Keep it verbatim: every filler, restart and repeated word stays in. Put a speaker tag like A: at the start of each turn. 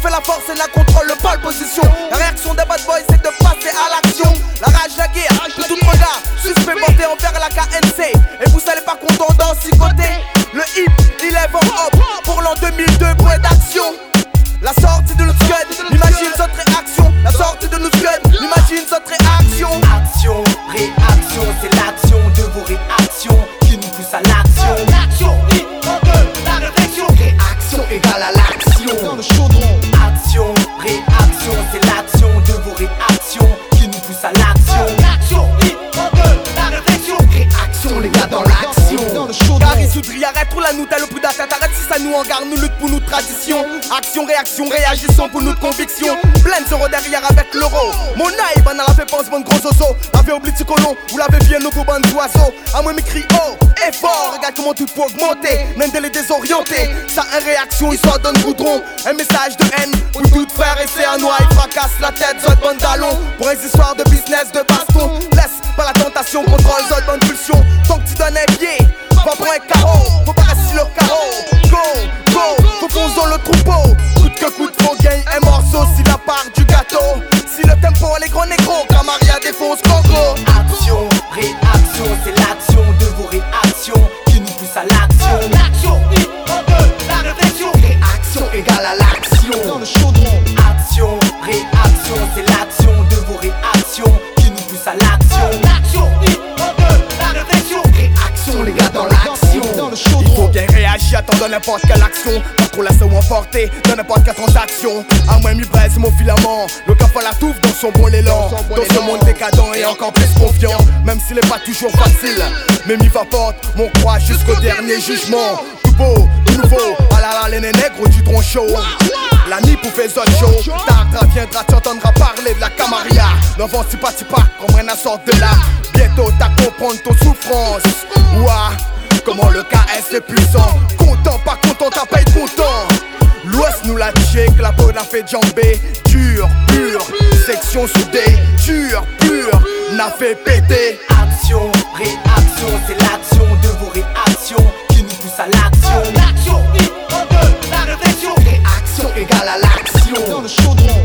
A: fait la force et la contrôle, le pole position. La réaction des bad boys c'est de passer à l'action. La rage, la guerre, de tout regard suspect porté envers la K N C. Et vous allez pas content d'en côté. Le hip, il est en hop pour l'an deux mille deux, point d'action. La sortie de notre scud, imagine notre réaction. La sortie de notre scud, imagine notre réaction.
B: Action, réaction, c'est l'action de vos réactions qui nous pousse à l'action. L'action, hip, en deux, la réflexion. Réaction égale à l'action. Dans le chaudron. Action, réaction, c'est l'action de vos réactions qui nous pousse à l'action. L'action, hip, en deux, la réflexion. Réaction, les gars, dans l'action. Dans le chaudron.
A: Gary Soudry, arrête trop la nous, t'as le plus d'attaque. Arrête si ça nous engarde, nous lutte pour nos traditions. Action, réaction, réagissons pour notre conviction. Plein zéro derrière avec l'euro. Mon naïf, on a la fait pense, bon gros osso. L'avait oublié de colon, ou l'avait bien nos beaux bandes d'oiseaux. À moi, m'écrit oh, et fort. Regarde comment tout peut augmenter. N'en les désorienter. Ça, une réaction, il sort d'un goudron. Un message de haine pour tout frère et c'est un noix. Il fracasse la tête, zot bande d'allons. Pour une histoire de business, de baston. Laisse pas la tentation, contrôle, zot bande pulsion. Tant que tu donnes un pied, va pour un carreau. Faut pas rester le carreau. Go, go, faut foncer dans le troupeau. Coûte que coûte, faut gagner un morceau. Si la part du gâteau, si le tempo, les gros négros, Camaria défonce Coco.
B: Action, réaction, c'est l'action de vos réactions qui nous pousse à l'action. L'action, hip, en deux, la réflexion. Réaction égale à l'action. Dans le chaudron. Action, réaction, c'est l'action de vos réactions qui nous pousse à l'action. L'action, hip, en deux, la réflexion. Réaction, les gars, dans l'action. Dans le chaudron.
A: Il faut bien réagir, attends dans n'importe quelle action. Pas trop laisser ou emporter dans n'importe quelle transaction. À moi, mi braise mon filament. Le cap à la touffe dans son bon élan. Dans ce monde décadent et encore plus confiant. Même s'il est pas toujours facile, mais m'y va porte mon croix jusqu'au dernier jugement. Tout beau, tout nouveau, ah là là, les nègres du tronc chaud. La nuit pour faire zone show. Tardra viendra, tu entendras parler de la Camaria. L'enfant si pas, si pas, comme rien à sorte de là. Bientôt t'as comprendre ton souffrance. Ouah, comment le K S est puissant. Content, pas content, t'as pas été content. L'Ouest nous l'a dit que la peau n'a fait jambé. Dur, pur, section soudée. Dur, pur, n'a fait péter.
B: Action, réaction, c'est l'action de vos réactions qui nous pousse à l'action. L'action, hip, en deux, la réflexion. Réaction égale à l'action. Dans le chaudron.